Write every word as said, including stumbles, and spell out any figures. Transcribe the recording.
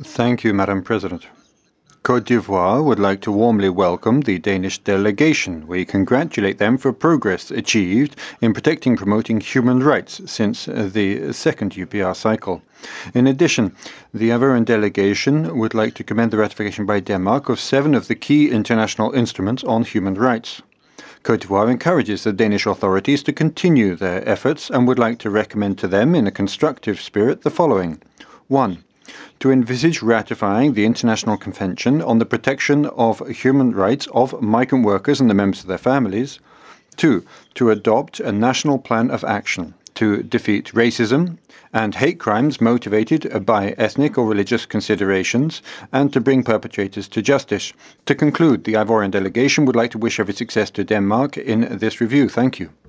Thank you, Madam President. Côte d'Ivoire would like to warmly welcome the Danish delegation. We congratulate them for progress achieved in protecting and promoting human rights since the second U P R cycle. In addition, the Ivorian delegation would like to commend the ratification by Denmark of seven of the key international instruments on human rights. Côte d'Ivoire encourages the Danish authorities to continue their efforts and would like to recommend to them in a constructive spirit the following. One, to envisage ratifying the International Convention on the Protection of Human Rights of Migrant Workers and the members of their families. Two, to adopt a national plan of action to defeat racism and hate crimes motivated by ethnic or religious considerations and to bring perpetrators to justice. To conclude, the Ivorian delegation would like to wish every success to Denmark in this review. Thank you.